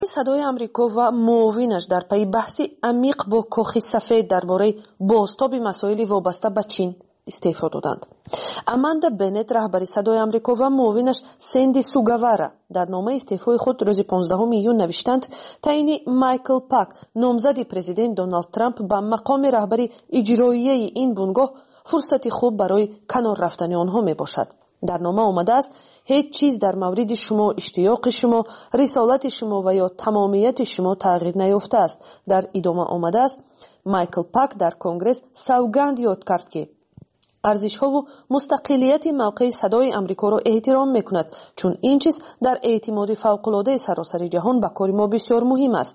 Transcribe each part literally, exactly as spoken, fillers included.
صدای آمریکا و معاونش در پی بحثی عمیق با کاخ سفید درباره بازتاب مسائل وابسته به چین استعفا دادند. اماندا بنت رهبر صدای آمریکا و معاونش سندی سوگاوارا در نامه استعفای خود روز پانزدهم میون نوشتند تعیین مایکل پاک نامزد پرزیدنت دونالد ترامپ به مقام رهبری اجرایی این بنگاه فرصتی خوب برای کنار رفتن آنها می باشد. در نامه آمده است هیچ چیز در مورد شما، اشتیاق شما، رسالت شما و یا تمامیت شما تغییر نیافته است. در ادامه آمده است مایکل پاک در کنگره سوگند یاد کرد که ارزش‌ها و مستقلیت موقع صدای آمریکا را احترام می‌کند، چون این چیز در اعتماد فوق‌العاده سراسر جهان به کار ما بسیار مهم است.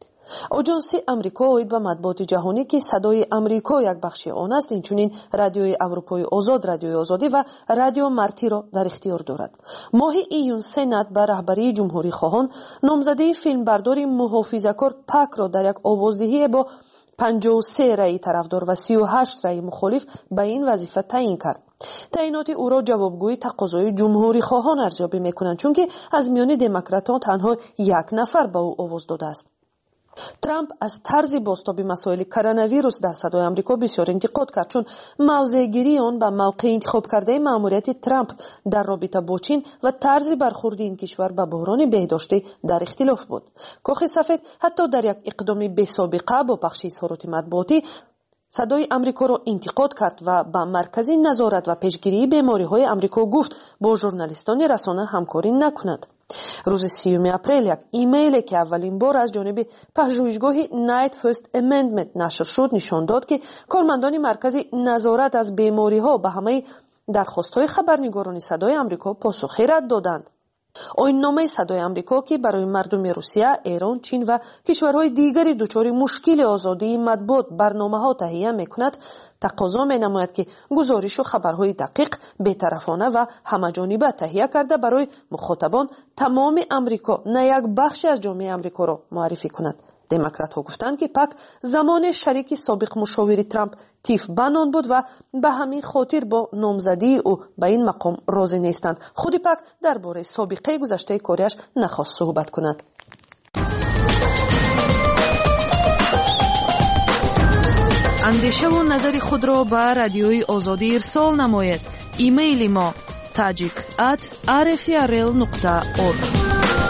آژانس آمریکا اوید به مطبوعات جهانی که صدای آمریکا یک بخش آن است، اینچنین رادیوی اروپای آزاد، رادیوی آزادی و رادیو مرتی را در اختیار دارد. ماه ایون سنات به رهبری جمهوری خواهان نامزده فیلمبردار محافظه‌کار پاک را در یک آوازدهی با پنجاه و سه رأی طرفدار و سی و هشت رأی مخالف به این وظیفه تعیین کرد. تعیینات او را جوابگوی تقاضای جمهوری خواهان ارزیابی می‌کنند، چون که از میان دموکراتان تنها یک نفر به او آواز داده است. ترامپ از طرز بازتاب مسائل کرونا ویروس در صدای آمریکا بسیار انتقاد کرد، چون موضع‌گیری آن به موقع انتخاب کرده مأموریت ترامپ در رابطه با چین و طرز برخورد این کشور به بحران بهداشتی در اختلاف بود. کاخ سفید حتی در یک اقدام بی‌سابقه با پخش اظهارات مطبوعاتی صدای آمریکا را انتقاد کرد و به مرکز نظارت و پیشگیری بیماری‌های آمریکا گفت با ژورنالیستان رسانه همکاری نکند. روز سیوم اپریل یک ایمیلی که اولین بار از جانب پژوهشگاه نایت فرست امندمنت نشر شد نشان داد که کارمندان مرکز نظارت از بیماری‌ها به همه درخواست‌های خبرنگاران صدای آمریکا پاسخی رد دادند. آیین نامه صدای آمریکا که برای مردم روسیه، ایران، چین و کشورهای دیگری دچار مشکل آزادی مطبوعات برنامه‌ها تهیه می‌کند، تقاضا می‌نماید که گزارش و خبرهای دقیق، بی‌طرفانه و همه‌جانبه تهیه کرده برای مخاطبان تمام آمریکا نه یک بخش از جامعه آمریکا را معرفی کند. دموکرات‌ها گفتند که پاک زمان شریک سابق مشاور ترامپ تیف بنان بود و به همین خاطر با نامزدی او به این مقام راضی نیستند. خود پاک درباره سابقه گذشته کاریش نخواست صحبت کند. اندیشه و نظر خود را به رادیوی آزادی ارسال نماید. ایمیل ما tajik at r f r l nokta org.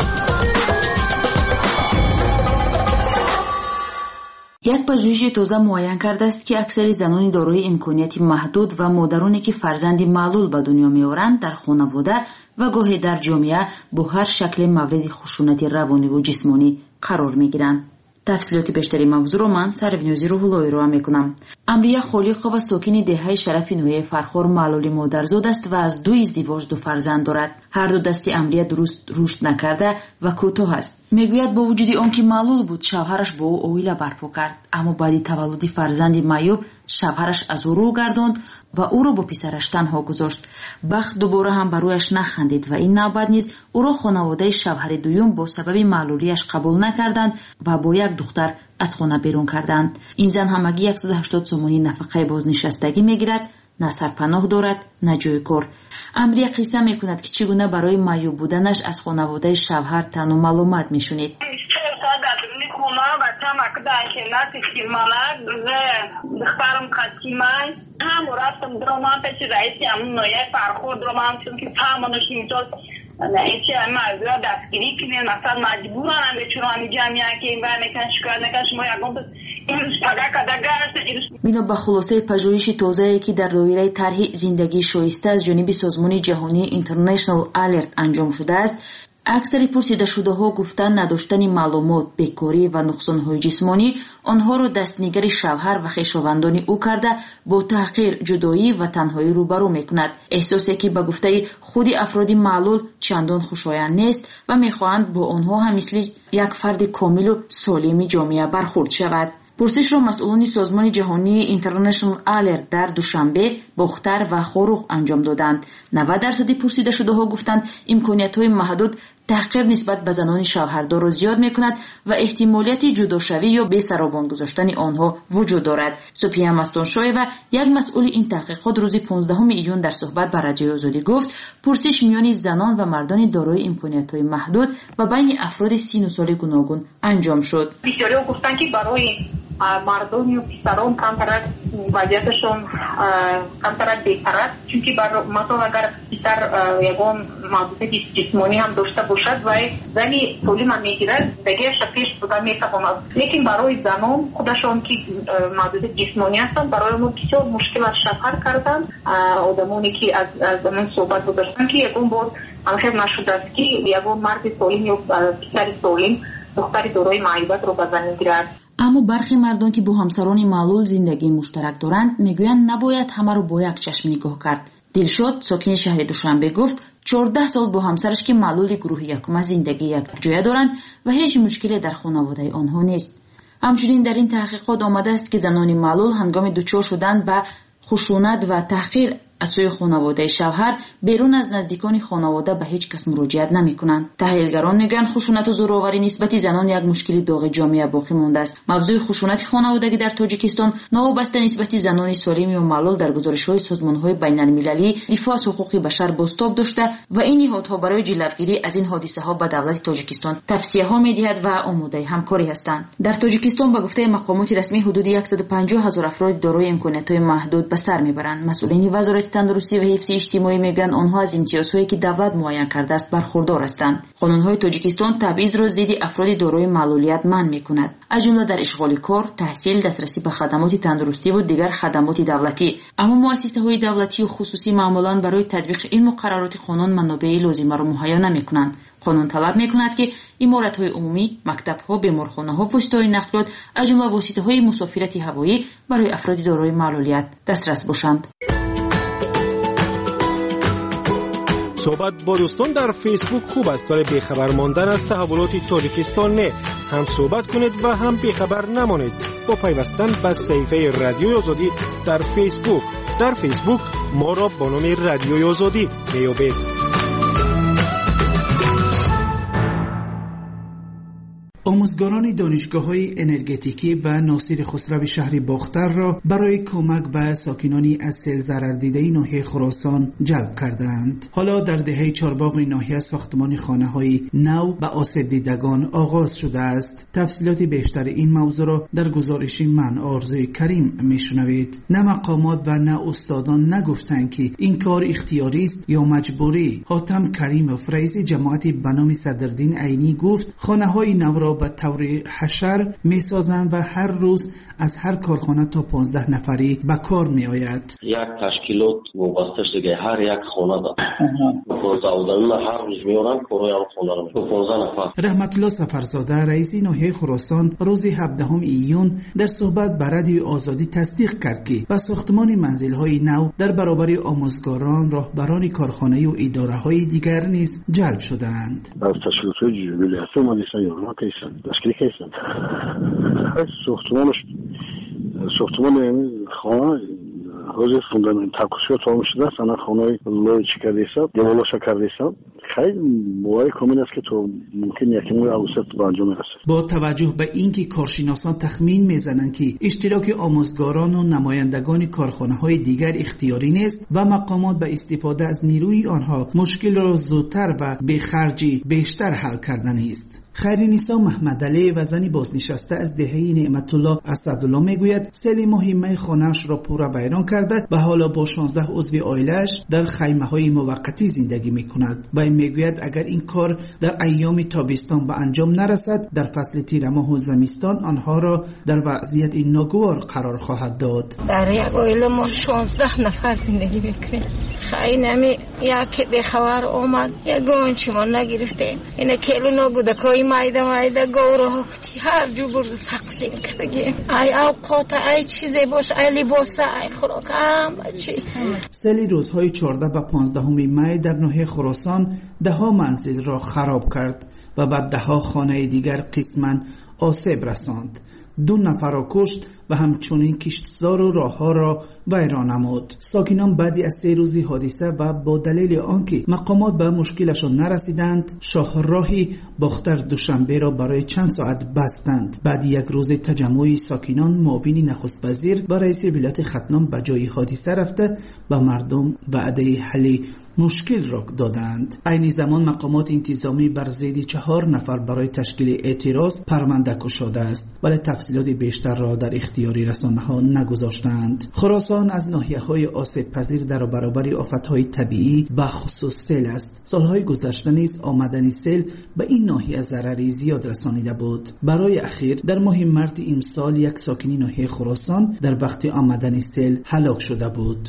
یک پژوهش تازه معین کرده است که اکثر زنان دارای امکانیت محدود و مادرانی که فرزند معلول به دنیا می‌آورند در خانواده و گاهی در جامعه با هر شکل مورد خشونت روانی و جسمانی قرار می‌گیرند. تفصیلات بیشتری موضوع رو من سرونیوزی روح الله ارائه میکنم. امریه خالقه و ساکن دهه شرف نوحه فرخار معلول مادرزاد است و از دو ازدواج دو فرزند دارد. هر دو دست امریه درست رشد نکرده و کوتاه است. میگوید با وجود آنکه معلول بود شوهرش با او اویله برپا کرد، اما بعد تولد فرزند معیوب شوهرش از او رو گرداند و او را با پسرش تنها گذاشت. بخت دوباره هم برایش نخندید و این نوبت نیز او را خانواده شوهر دوم با سبب معلولیش قبول نکردند و با یک دختر از خانه بیرون کردند. این زن همگی صد و هشتاد سومونی نفقه بازنشستگی میگیرد، نه سرپناه دارد نه جای کار. امریه قصه میکند که چگونه برای معیوب بودنش از خانواده شوهر تن و معلومات میشنید. خونه بچه مکده شنات سیلمانه دخترم قدیمای هم رفتم درمان پیش رئیسی همون نویه فرخور درمان چون که همونش میتوز ایچی همه ازویا دستگیری کنین مثلا مجبوران هم به چرانی جمعیه که این بر نکن شکر نکن شما یکم ایروش پگه کده گشت ایروش مینا به خلاصه پژوهش تازه‌ای که در دایره طرح زندگی شایسته از جانب سازمان جهانی اینترنشنال الرت انجام شده است، اکثر پرسیده شده ها گفتن نداشتن معلومات، بیکاری و نقصان‌های جسمانی آنها را دستنگر شوهر و خویشاوندان او کرده با تحقیر، جدایی و تنهایی روبرو میکند. احساسی که به گفته خود افراد معلول چندان خوشایند نیست و میخواهند با آنها هم مثل یک فرد کامل و سالم جامعه برخورد شود. پرسش را مسئولان سازمان جهانی اینترنشنال الرت در دوشنبه باختر و خاروخ انجام دادند. نود درصد پرسیده شده ها گفتند امکانیت‌های محدود تحقیر نسبت به زنان شوهردار را زیاد میکند و احتمالیت جداشوی یا بی‌سرابان گذاشتن آنها وجود دارد. سوفیا مستونشویوا یک مسئول این تحقیقات روز پانزدهم ایون در صحبت با رادیوی آزادی گفت پرسش میان زنان و مردان دارای امکانیت‌های محدود و بین افراد سن و سال گوناگون انجام شد. بسیاری گفتن که برای مردم و پسران کمتر وضعیتشون کمتر بهتر است، چون که مثلا اگر پسر یگان محدودیت جسمانی هم داشته باشد و زنی تعلیم هم میگیرد دیگه شفیش بودن میتواند، لیکن برای زنان خودشون که محدودیت جسمانی هستند برای ما بسیار مشکل از شفر کردن. آدمانی که از از زمان صحبت داشتن که یگان بود همخیر نشده است که یگان مرد سالم یا پسر سالم دختری دارای معیوبیت رو به زن میگیرد. اما برخی مردان که با همسران معلول زندگی مشترک دارند میگویند نباید همه رو با یک چشم نگاه کرد. دلشاد ساکن شهر دوشنبه گفت چهارده سال با همسرش که معلول گروه یکم زندگی یک جای دارند و هیچ مشکلی در خانواده آنها نیست. همچنین در این تحقیقات آمده است که زنان معلول هنگام دچار شدن به خشونت و تحقیر از سوی خانواده شوهر بیرون از نزدیکان خانواده به هیچ کس مراجعت نمی‌کنند. تحلیلگران میگن خشونت و زورآوری نسبت زنان یک مشکل داغ جامعه باقی مانده است. موضوع خشونت خانوادگی در تاجیکستان نوابسته نسبت زنان سالم و معلول در گزارش‌های سازمان‌های بین‌المللی دفاع از حقوق بشر بازتاب داشته و این نهادها برای جلوگیری از این حادثه‌ها به دولت تاجیکستان توصیه‌ها می‌دهد و آماده همکاری هستند. در تاجیکستان به گفته مقامات رسمی حدود صد و پنجاه هزار افراد دارای امکانات‌های محدود به سر میبرند. مسئولین وزارت تندرستی و حفظ اجتماعی میگن آنها از امتیازهایی که دولت معین کرده است برخوردار هستند. قانون‌های تاجیکستان تبعیض را ضد افراد دارای معلولیت منع می‌کند، از جمله در اشغال کار، تحصیل، دسترسی به خدمات تندرستی و دیگر خدمات دولتی. اما مؤسسه‌های دولتی و خصوصی معمولاً برای تطبیق این مقررات قانون منابع لازمه را مهیا نمی‌کنند. قانون طلب می‌کند که عمارت‌های عمومی، مکتب‌ها، بیمارخانه‌ها، وسایل نقلیات، از جمله واسطه‌های مسافرت هوایی برای افراد دارای معلولیت دسترس باشند. صحبت با دوستان در فیسبوک خوب است، ولی بیخبر ماندن از تحولات تاجیکستان نه. هم صحبت کنید و هم بیخبر نمانید با پیوستن به صفحه رادیوی آزادی در فیسبوک. در فیسبوک ما را با نام رادیوی آزادی بیابید. آموزگاران دانشگاه‌های انرژتیکی و ناصر خسرو شهر باختر را برای کمک به ساکنانی از سیل ضرر دیده ناحیه خراسان جلب کردند. حالا در دهه چهارباغ ناحیه ساختمان خانه‌های نو به آسیب دیدگان آغاز شده است. تفصیلات بیشتر این موضوع را در گزارش من آرزوی کریم میشنوید. نه مقامات و نه استادان نگفتند که این کار اختیاری است یا مجبوری. حاتم کریم و رئیس جماعت به نام صدرالدین عینی گفت خانه‌های نو را به طور حشر میسازند و هر روز از هر کارخانه تا پانزده نفری به کار می آید. یک تشکیلات وابسته شده هر یک خانه دا پانزده آدم هر روز میارن کارهای هم خانه رو پانزده نفر. رحمت الله سفرزاده رئیس ناحیه خراسان روز هفدهم ایون در صحبت با رادیو آزادی تصدیق کرد که به ساختمان منزل‌های نو در برابر آموزگاران، راهبران کارخانه و اداره‌های دیگر نیز جلب شدند. از تشکیلات جوبیلی هست اومدیستان یا کیسن تشکیل کیسن ساختمانش ساختمان خانه روز فوندامنت تکوسیو تمام شده است. انا خانه لوی چی کرده است دیوالش کرده است. خیلی موارد کامل است که تو ممکن یکی مورد اوسط به انجام برسد. با توجه به اینکه کارشناسان تخمین میزنند که اشتراک آموزگاران و نمایندگان کارخانه‌های دیگر اختیاری نیست و مقامات به استفاده از نیروی آنها مشکل را زودتر و به خرجی بیشتر حل کردن است. خیرنیسا محمد علی و زنی بازنشسته از دهه نعمت الله اسدالله میگوید سیل مهمه خانه‌اش را پورا ویران کرده و حالا با شانزده عضو عائله‌اش در خیمه‌های موقتی زندگی میکند. و میگوید اگر این کار در ایام تابستان به انجام نرسد در فصل تیر ماه و زمستان آنها را در وضعیت ناگوار قرار خواهد داد. در یک عائله ما شانزده نفر زندگی میکنیم. خیلی نمی یک به خبر اومد یک گونچی ما نگرفته این کلو نگودکای مایده مایده گوره هکتی هر جو برد تقسیم کردگیم. ای اوقات ای چیزی باش ای لباسه ای خوراک هم چی. سیل روزهای چهارده و پانزدهم می در ناحیه خراسان ده ها منزل را خراب کرد و بعد ده ها خانه دیگر قسماً آسیب رساند. دو نفر را کشت و همچنین کشتزار و راهها را ویران نمود. ساکنان بعدی از سه روزی حادثه و با دلیل آنکه مقامات به مشکلشان نرسیدند، شاهراهی باختر دوشنبه را برای چند ساعت بستند. بعد یک روز تجمع ساکنان، معاون نخست وزیر و رئیس ولایت ختلان به جای حادثه رفته و مردم وعده حل مشکل را دادند. عین زمان مقامات انتظامی بر ضد چهار نفر برای تشکیل اعتراض پرونده گشوده است، ولی تفصیلات بیشتر را در اختیار رسانه‌ها نگذاشتند. خراسان از ناحیه‌های آسیب پذیر در برابر آفت‌های طبیعی به خصوص سیل است. سالهای گذشته نیز آمدن سیل به این ناحیه ضرری زیاد رسانیده بود. برای اخیر در ماه مارس امسال یک ساکن ناحیه خراسان در وقت آمدن سیل هلاک شده بود.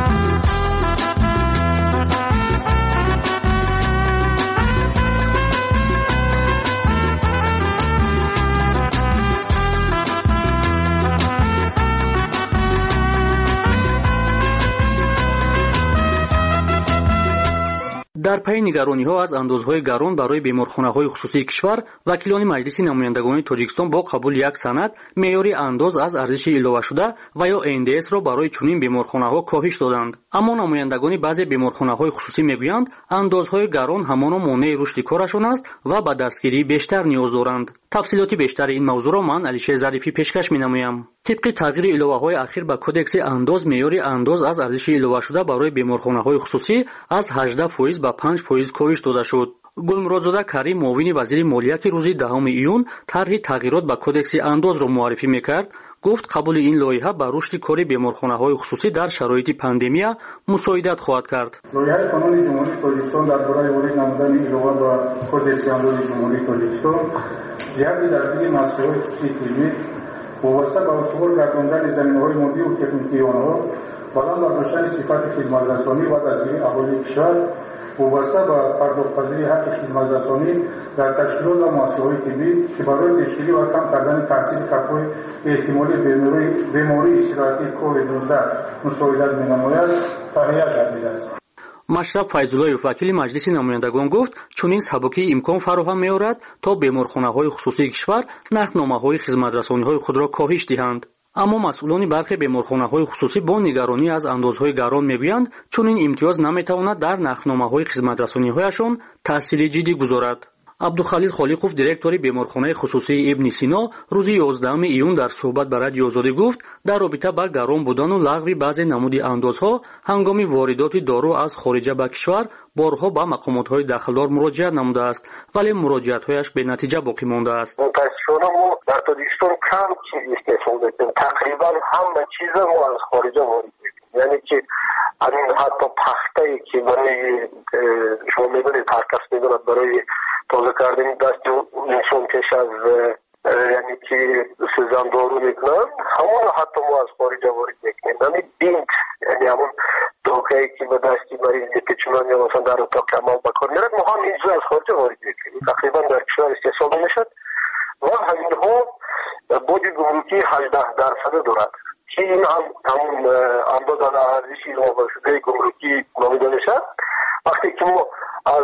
در پی نگرانی‌ها از اندازهای گران برای بیمارخانه‌های خصوصی کشور، وکیلان مجلس نمایندگان تاجیکستان با قبول یک سند معیاری انداز از ارزش ایلاوه شده و یا ان دی اس را برای چنین بیمارخانه‌ها کاهش دادند. اما نمایندگان بعضی بیمارخانه‌های خصوصی میگویند اندازهای گران همان مانع رشد کارشان است و به دستگیری بیشتر نیاز دارند. تفصیلات بیشتر این موضوع را من علیشه ظریفی پیشکش می‌نمایم. طبق تغییر ایلاوه‌های اخیر به کدکس انداز، معیاری انداز از ارزش ایلاوه شده برای بیمارخانه‌های خصوصی از هجده درصد به پنج درصد کاهش داده شد. گلمرادزاده کریم، معاون وزیر مالیه که روز دهم ایون طرح تغییرات به کدکس انداز را معرفی می‌کرد، گفت قبول این لایحه به رشد کار بیمارخانه‌های خصوصی در شرایط پاندمیا مساعدت خواهد کرد. لایحه قانون جمهوری تاجیکستان درباره ورود نمودن ایلاوه به کدکس انداز جمهوری تاجیکستان زیادی درباره مسائل خصوصی کلیدی وابسته به اصول گرداندن زمینه‌های مالی و تکنیکی آنها، بلند برداشتن صفت خدمت‌رسانی و دستگیری اهالی کشور، وابسته به پرداخت‌پذیری حق خدمت‌رسانی در تشکیلات و مؤسسه‌های طبی که برای تشکیل و کم کردن تاثیر خطرهای احتمالی بیماری استراحتی کووید نوزده مساعدت می‌نماید تهیه گردیده است. مشرف فیض‌اللهیف وکیل مجلس نمایندگان گفت چنین سبکی امکان فراهم می‌آورد تا بیمارخانه‌های خصوصی کشور نرخنامه‌های خدمت‌رسانی‌های خود را کاهش دهند. اما مسئولان برخی بیمارخانه‌های خصوصی با نگرانی از اندازهای گران می‌گویند چنین امتیاز نمی‌تواند در نرخنامه‌های خدمت‌رسانی‌هایشان تأثیر جدی گذارد. عبدالخلیل خالقوف، دیرکتور بیمارخانه خصوصی ابن سینا، روز یازدهم ایون در صحبت با رادیو آزادی گفت در رابطه با گران بودن و لغو بعضی نمودی اندازها هنگام واردات دارو از خارج به کشور بارها با مقامات‌های داخلدار مراجعه نموده است، ولی مراجعت‌هایش به نتیجه باقی مانده است. متأسفانه ما در تاجیکستان کم چیز استفاده می‌کنیم. تقریبا همه چیز ما از خارج وارد می‌کنیم. یعنی که همین حتی پخته‌ای که برای شما می‌بینید هر کس می‌داند برای تازه کردن دست انسان پیش از یعنی که سوزن دارو میکنن، همون حتی ما از خارج وارد میکنیم. یعنی بینت، یعنی همون دوکه‌ای که به دستی مریض میپیچونن یا مثلا در اتاق کمال بکار میرد، ما هم اینجا از خارج وارد میکنیم. تقریبا در کشور استحصال میشد و همین ها بودی گمرکی هجده درصد دارد که این هم همون انداز ارزش ایلاوه شده گمرکی نامیده میشد. وقتی که ما از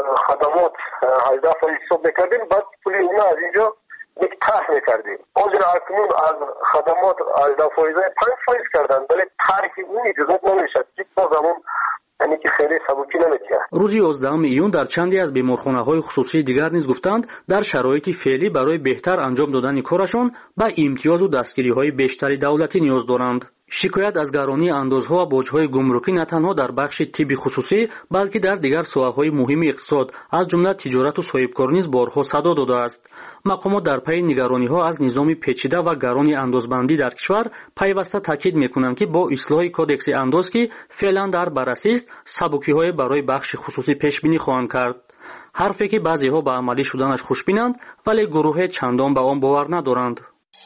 خدمات هجده درصد حساب میکردیم، بعد پولی اونا از اینجا یک طرح میکردیم. آزر اکنون از خدمات هجده درصد پنج درصد کردن، ولی طرحی اون اجازت نمیشد که باز همون یعنی که خیلی سبکی نمی‌کنه. روز یازدهم ایون در چندی از بیمارخانه‌های خصوصی دیگر نیز گفتند در شرایط فعلی برای بهتر انجام دادن کارشان به امتیاز و دستگیری‌های بیشتری دولتی نیاز دارند. شکایت از گرانی اندازها و باج‌های گمرکی نه تنها در بخش طب خصوصی بلکه در دیگر ساحه‌های مهم اقتصاد از جمله تجارت و صاحبکاری نیز بارها صدا داده است. مقامات در پی نگرانی‌ها از نظام پیچیده و گران اندازبندی در کشور پیوسته تاکید می‌کنند که با اصلاح کدکس انداز که فعلا در بررسی است، سبکی‌های برای بخش خصوصی پیش بینی خواهند کرد. حرفی که بعضی‌ها به عملی شدنش خوشبینند ولی گروه چندان به آن باور ندارند.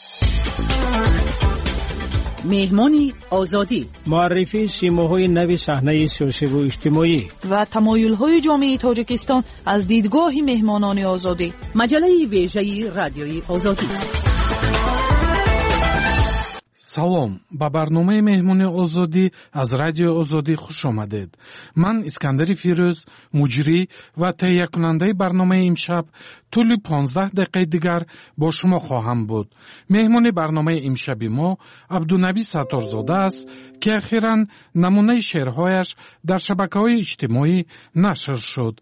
مهمانی آزادی، معرفی سیماهای نو صحنه سیاسی و اجتماعی و تمایل‌های جامعه تاجیکستان از دیدگاه مهمانان آزادی. مجله ویژه رادیوی آزادی. салом, ба барномаи меҳмони озодӣ аз радиои озодӣ хуш омадед. ман Искандари Фирӯз, муҷрӣ ва таҳиякунандаи барномаи имшаб тӯли понздаҳ дақиқаи дигар бо шумо хоҳам буд. меҳмони барномаи имшаби мо Абдунаби Сатторзода аст, ки ахиран намунаи шеърҳояш дар шабакаҳои иҷтимоӣ нашр шуд.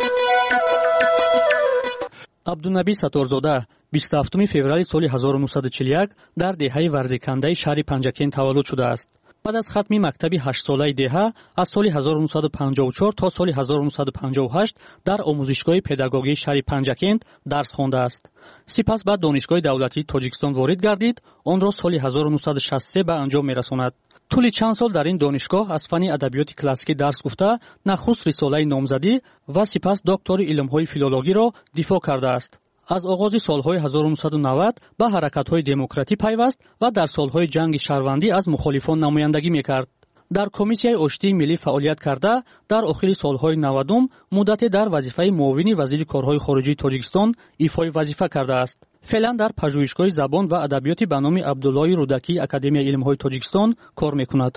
абдунаби Сатторзода бисту ҳафтуми феврали соли ҳазору нуҳсаду чилу як дар деҳаи варзикандаи шаҳри Панҷакент таваллуд шудааст. баъд аз хатми мактаби ҳаштсолаи деҳа аз соли ҳазору нуҳсаду панҷоҳу чор то соли ҳазору нуҳсаду панҷоҳу ҳашт дар омӯзишгоҳи педагогии шаҳри Панҷакент дарс хондааст. сипас ба донишгоҳи давлатии Тоҷикистон ворид гардид, онро соли ҳазору нуҳсаду шасту се ба анҷом мерасонад. тӯли чанд сол дар ин донишгоҳ аз фанни адабиёти классикӣ дарс гуфта, нахуст рисолаи номзадӣ ва сипас доктори илмҳои филологиро дифоъ кардааст. аз оғози солҳои ҳазору нуҳсаду навад ба ҳаракатҳои демократӣ пайваст ва дар солҳои ҷанги шаҳрвандӣ аз мухолифон намояндагӣ мекард. дар комиссияи оштии миллӣ фаъолият карда, дар охири солҳои навадум муддате дар вазифаи муовини вазири корҳои хориҷии Тоҷикистон ифои вазифа кардааст. феълан дар пажӯҳишгоҳи забон ва адабиёти ба номи Абдуллои Рудакии Академияи илмҳои Тоҷикистон кор мекунад.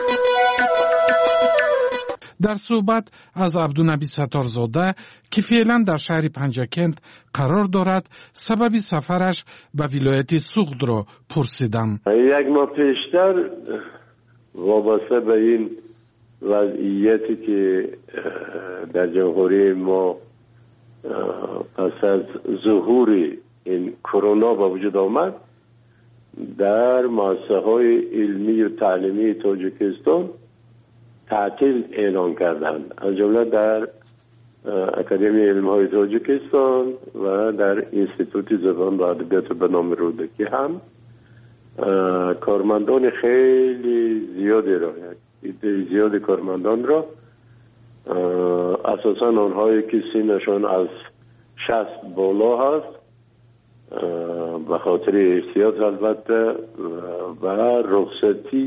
дар суҳбат аз Абдунаби Сатторзода, ки феълан дар шаҳри Панҷакент қарор дорад, сабаби сафараш ба вилояти Суғдро пурсидам. як моҳ пештар вобаста ба ин вазъияте ки дар ҷамҳурии мо пас аз зуҳури ин корона ба вуҷуд омад, дар муассисаҳои илмию таълимии Тоҷикистон تعطیل اعلان کردند، از جمله در اکادمی علم‌های تاجیکستان و در انستیتوت زبان و ادبیات به نام رودکی هم کارمندان خیلی زیادی را عده زیادی کارمندان را اساساً آنهایی که سنشان از شصت بالا هست به خاطر احتیاط البته و رخصتی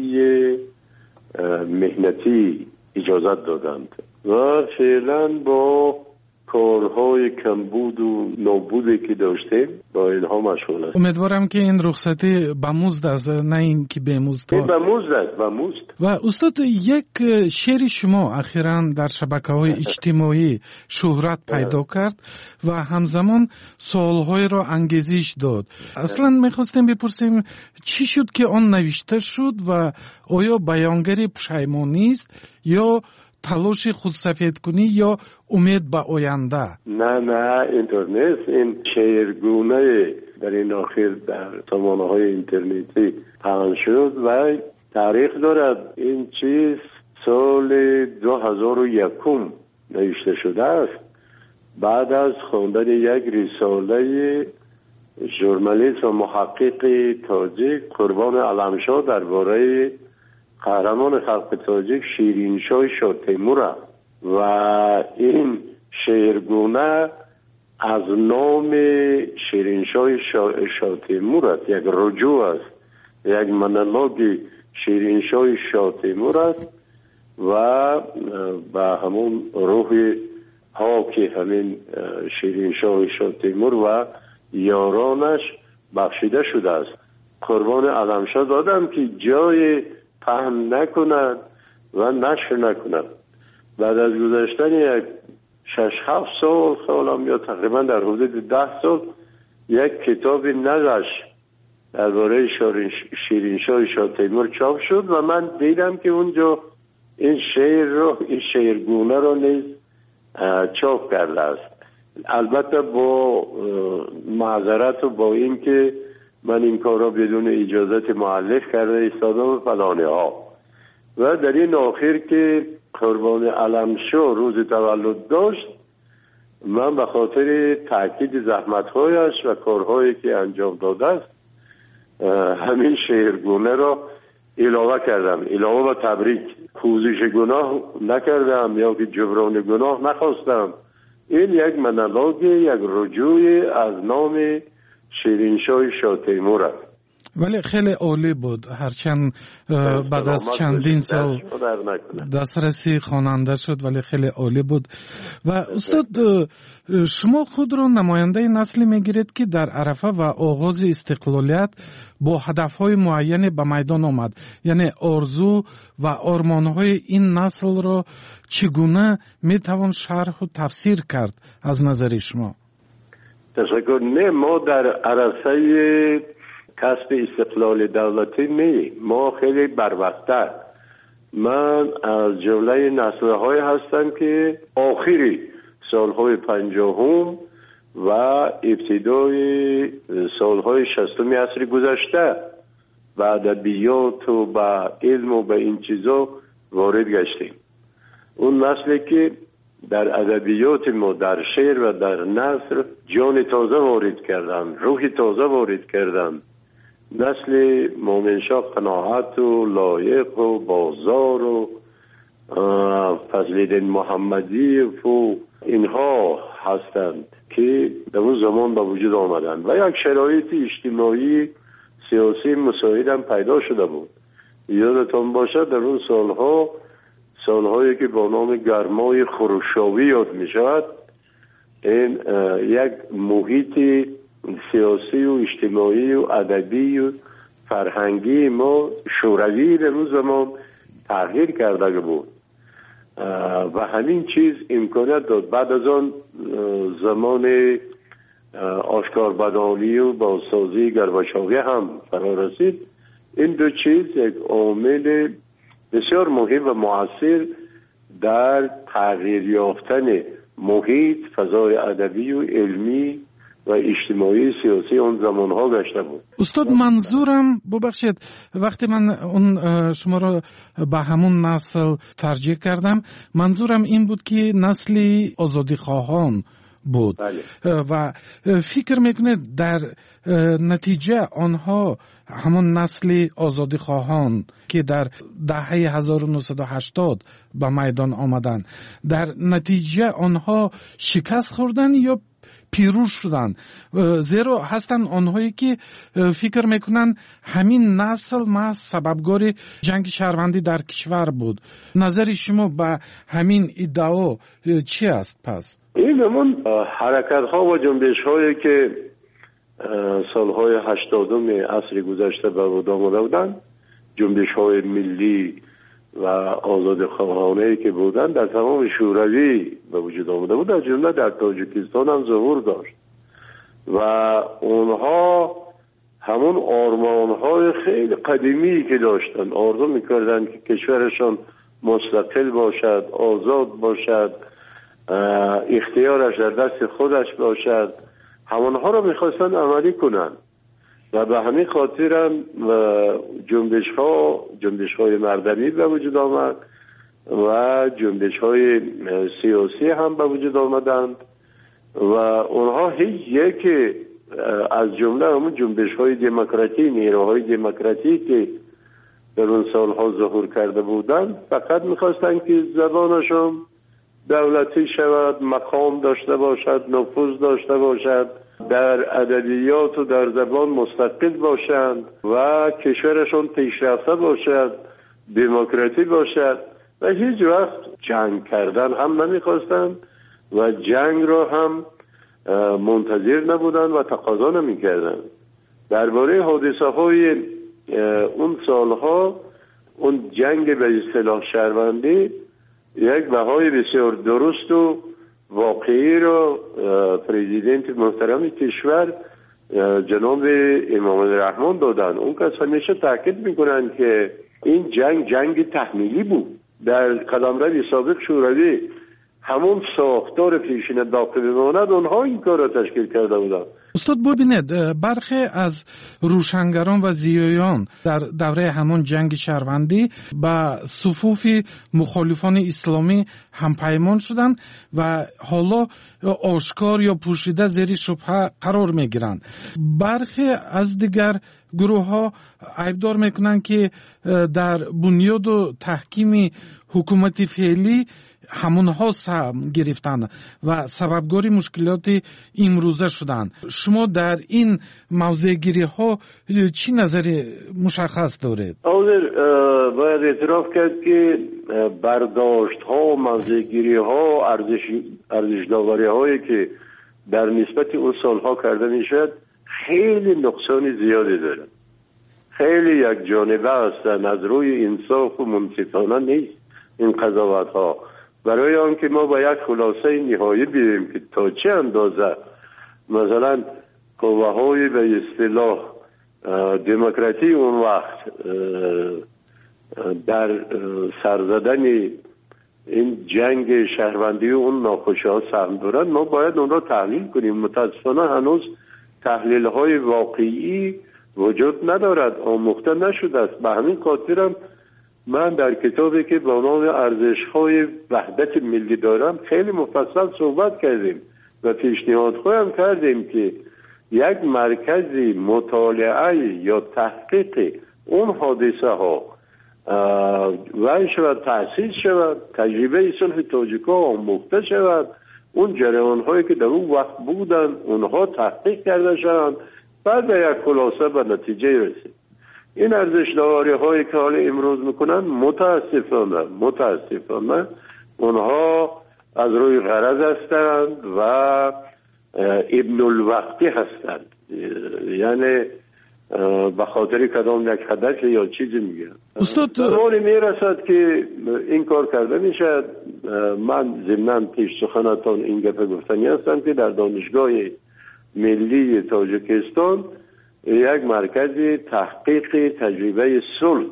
مهنتی اجازت دادند و فعلا با کارهای کمبود و نابودی که داشتیم با اینها مشغول است. امیدوارم که این رخصتی به مزد است، نه این که به مزد. به مزد است، به مزد. و استاد، یک شعر شما اخیراً در شبکه‌های اجتماعی شهرت پیدا کرد و همزمان سوال‌های را انگیزش داد. اصلاً می‌خواستیم بپرسیم چی شد که آن نوشته شد و آیا بیانگری پشیمانی است یا تلاش خودسفید کنی یا امید به آینده؟ نه نه اینطور نیست. این شعرگونه در این آخر در سامانه‌های اینترنتی پخش شد و تاریخ دارد. این چیز سال دو هزار و یک نوشته شده است، بعد از خواندن یک رساله ژورنالیست و محقق تاجیک قربان علمشاه درباره قهرمان خلق تاجیک شیرینشاه شاه تیمور و این شعرگونه از نام شیرینشاه شاه تیمور است، یک رجوع است، یک مونولوگ شیرینشاه شاه تیمور است و با همون روح پاک همین شیرینشاه شاه تیمور و یارانش بخشیده شده است. قربان علمشاه دادم که جای پهن نکند و نشر نکند. بعد از گذشتن یک شش هفت سال سالم یا تقریبا در حدود ده سال یک کتاب نقش درباره شیرینشاه شاه تیمور چاپ شد و من دیدم که اونجا این شعر رو این شعرگونه رو نیز چاپ کرده است. البته با معذرت و با این که من این کار را بدون اجازت مؤلف کرده ایستادم و فلانه ها. و در این آخر که قربان علمشاه روز تولد داشت، من به خاطر تاکید زحمت‌هایش و کارهایی که انجام داده است همین شعرگونه را علاوه کردم، علاوه به تبریک. پوزش گناه نکردم یا که جبران گناه نخواستم. این یک مونولوگ، یک رجوع از نام شیرینشاه شاه تیمور است. ولی خیلی عالی بود، هرچند بعد از چندین سال دسترسی خواننده شد ولی خیلی عالی بود. و استاد شما خود را نماینده نسلی میگیرید که در عرفه و آغاز استقلالیت با هدفهای معینی به میدان آمد، یعنی آرزو و آرمانهای این نسل را چگونه میتوان شرح و تفسیر کرد از نظر شما؟ تشکر. نه، ما در عرصه کسب استقلال دولتی نه، ما خیلی بروقت‌تر. من از جمله نسل‌های هستم که آخری سالهای پنجاهم و ابتدای سالهای شصتم عصر گذشته به ادبیات و به علم و به این چیزا وارد گشتیم. اون نسلی که در ادبیات ما، در شعر و در نثر جان تازه وارد کردن، روح تازه وارد کردن. نسل مومنشاه قناعت و لایق و بازار و فضل‌الدین محمدی و اینها هستند که در اون زمان به وجود آمدن و یک شرایط اجتماعی سیاسی مساعد هم پیدا شده بود. یادتان باشد در اون سالها، سالهایی که با نام گرمای خروشاوی یاد می شود، این یک محیط سیاسی و اجتماعی و ادبی و فرهنگی ما شوروی در اون زمان تغییر کرده بود و همین چیز امکانیت داد. بعد از آن زمان آشکار بدانی و بازسازی گرباچوی هم فرا رسید. این دو چیز یک عامل بسیار مهم و مؤثر در تغییر یافتن محیط، فضای ادبی و علمی و اجتماعی سیاسی اون زمانها گشته بود. استاد منظورم، ببخشید وقتی من اون شما رو به همون نسل ترجیح کردم، منظورم این بود که نسلی آزادی خواهان بود. بله. و فکر میکنه در نتیجه آنها همون نسل آزادی خواهان که در دهه هزار و نهصد و هشتاد به میدان آمدن، در نتیجه آنها شکست خوردن یا پیروز شدن؟ زیرا هستن آنهایی که فکر میکنن همین نسل محض سببگار جنگ شهروندی در کشور بود. نظر شما به همین ادعا چی است پس؟ این همون حرکت ها و جنبش هایی که سالهای هشتادم عصر گذشته به وجود آمده بودند، جنبش های ملی و آزاد خواهانه که بودند در تمام شوروی به وجود آمده بود، در جمله در تاجیکستان هم ظهور داشت و اونها همون آرمان های خیلی قدیمی که داشتن، آرزو میکردن که کشورشان مستقل باشد، آزاد باشد، اختیارش در دست خودش باشد، همونها رو میخواستن عملی کنن و به همین خاطر هم جنبش ها جنبش های مردمی به وجود آمد و جنبش های سیاسی هم به وجود آمدند و اونها هیچ یک از جمله همون جنبش های دموکراتی، نیروهای دموکراتی که در اون سالها ظهور کرده بودند فقط میخواستن که زبانشون دولتی شود، مقام داشته باشد، نفوذ داشته باشد، در ادبیات و در زبان مستقل باشند و کشورشون پیشرفته باشد، دموکراتی باشد و هیچ وقت جنگ کردن هم نمیخواستند و جنگ را هم منتظر نبودند و تقاضا نمیکردند. درباره حادثه های اون سالها، اون جنگ به اصطلاح شهروندی یک بهای بسیار درست و واقعی رو پرزیدنت محترم کشور جناب امام الرحمن دادن. اون کس همیشه تاکید میکنن که این جنگ جنگ تحمیلی بود. در قلمرو سابق شوروی همون ساختار پیشین باقی بماند، اونها این کار را تشکیل کرده بودن. استاد ببینید، برخی از روشنگران و زیایان در دوره همون جنگ شهروندی به صفوف مخالفان اسلامی همپیمان شدند و حالا آشکار یا پوشیده زیر شبهه قرار میگیرند. برخی از دیگر گروه ها عیبدار میکنند که در بنیاد و تحکیم حکومت فعلی همونها سهم گرفتن و سببگار مشکلات امروزه شدن. شما در این موضوع گیری ها چی نظر مشخص دارید؟ حاضر باید اعتراف کرد که برداشت ها و موضوع گیری ها ارزش ارزش داوری هایی که در نسبت اون سالها کرده میشد خیلی نقصان زیادی دارد، خیلی یک جانبه هستند، از روی انصاف و منصفانه نیست این قضاوت ها. برای آنکه ما با یک خلاصه نهایی بیاییم که تا چه اندازه مثلا قوه های به اصطلاح دموکراتی اون وقت در سرزدن این جنگ شهروندی و اون ناخوشی ها سهم دارن، ما باید اون را تحلیل کنیم. متاسفانه هنوز تحلیل های واقعی وجود ندارد، آموخته نشده است. به همین خاطرم من در کتابی که با نام ارزش های وحدت ملی دارم خیلی مفصل صحبت کردیم و پیشنهاد خواهم کردیم که یک مرکزی مطالعه یا تحقیق اون حادثه ها و شود تأسیس شود، تجربه صلح تاجیک‌ها آموخته شود، اون جریان هایی که در اون وقت بودن اونها تحقیق کرده شوند، بعد به یک خلاصه به نتیجه رسید. این ارزش داوری هایی که حالا امروز میکنن متاسفانه متاسفانه اونها از روی غرض هستند و ابن الوقتی هستند، یعنی به خاطر کدام یک هدف یا چیزی میگن. استاد زمانی میرسد که این کار کرده میشد. من ضمناً پیش سخنتان این گپ گفتنی هستم که در دانشگاه ملی تاجیکستان یک مرکز تحقیق تجربه صلح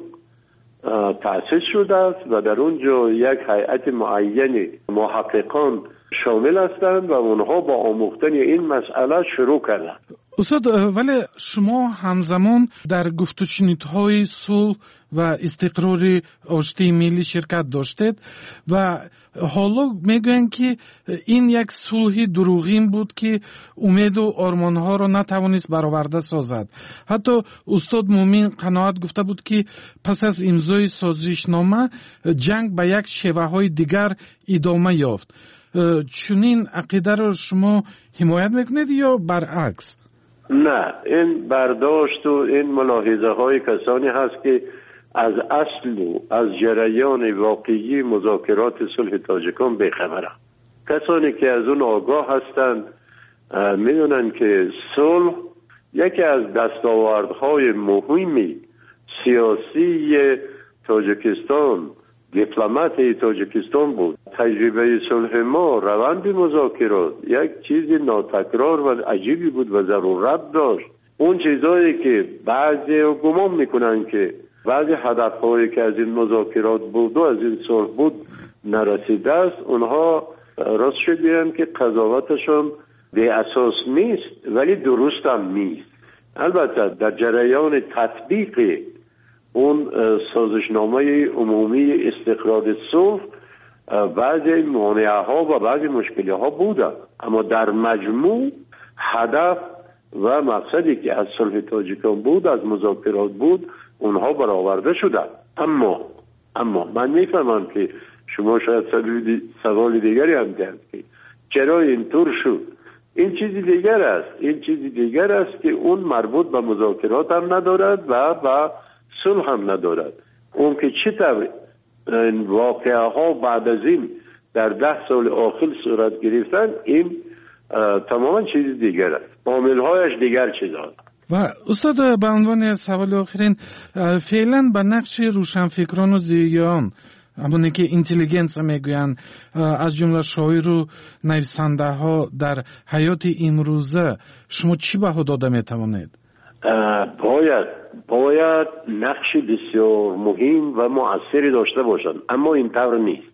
تأسیس شده است و در اونجا یک هیئت معین محققان شامل هستند و اونها با آموختن این مسئله شروع کردند. استاد ولی شما همزمان در گفت و شنودهای صلح و استقرار آشتی ملی شرکت داشتید و حالا میگوین که این یک صلح دروغین بود که امید و آرمانها را نتوانست برآورده سازد. حتی استاد مومین قناعت گفته بود که پس از امضای سازشنامه جنگ به یک شیوه های دیگر ادامه یافت. چنین عقیده را شما حمایت میکنید یا برعکس؟ نه، این برداشت و این ملاحظه های کسانی هست که از اصل و از جریان واقعی مذاکرات صلح تاجیکان بیخبرند. کسانی که از اون آگاه هستند میدونن که صلح یکی از دستاوردهای مهمی سیاسی تاجیکستان، دیپلمات تاجیکستان بود. تجربه صلح ما، روند مذاکرات یک چیز ناتکرار و عجیبی بود و ضرورت داشت. اون چیزایی که بعضی گمان میکنن که بعضی هدفهایی که از این مذاکرات بود و از این صلح بود نرسیده است، اونها راست شد بیان که قضاوتشون به اساس نیست ولی درست هم نیست. البته در جریان تطبیق اون سازشنامه عمومی استقرار صلح بعضی مانعه ها و بعضی مشکلی ها بوده، اما در مجموع هدف و مقصدی که از صلح تاجیکان بود، از مذاکرات بود، اونها برآورده شده. اما اما من میفهمم که شما شاید سوال دیگری هم دارید که چرا اینطور شد. این چیزی دیگر است این چیزی دیگر است که اون مربوط به مذاکرات هم ندارد و به صلح هم ندارد. اون که چطور این واقعه ها بعد از این در ده سال آخر صورت گرفتن، این تماما چیز دیگر است، عامل هایش دیگر چیز هست. و استاد به عنوان سوال آخرین، فعلا به نقش روشنفکران و زیان، همونی که اینتلیجنس میگوین، از جمله شاعر و نویسنده ها در حیات امروزه، شما چی بها داده میتوانید؟ باید باید نقش بسیار مهم و مؤثری داشته باشند، اما این طور نیست.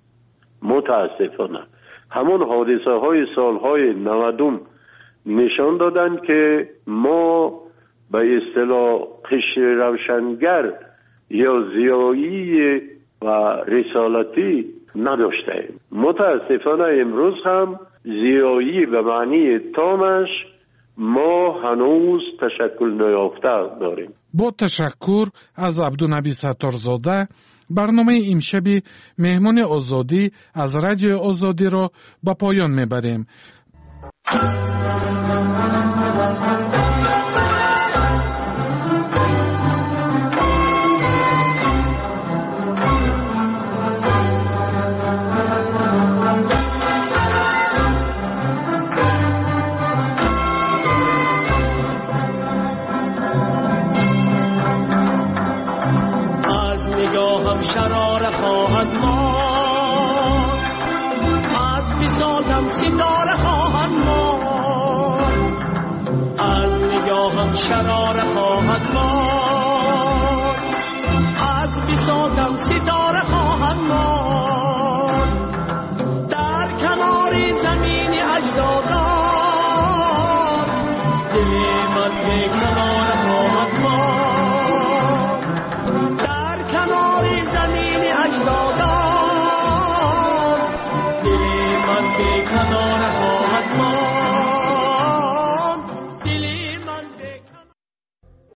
متاسفانه همون حادثه های سالهای نودم نشان دادن که ما به اصطلاح قشر روشنگر یا زیایی و رسالتی نداشتیم. متاسفانه امروز هم زیایی به معنی تامش ما هنوز تشکل نیافته داریم. با تشکر از عبدالنبی ستارزاده، برنامه امشب مهمان آزادی از رادیو آزادی را به پایان میبریم. نگاهم شراره خواهد ماند، از وصالم ستاره خواهد ماند، از نگاهم شراره خواهد ماند، از وصالم ستاره خواهد ماند.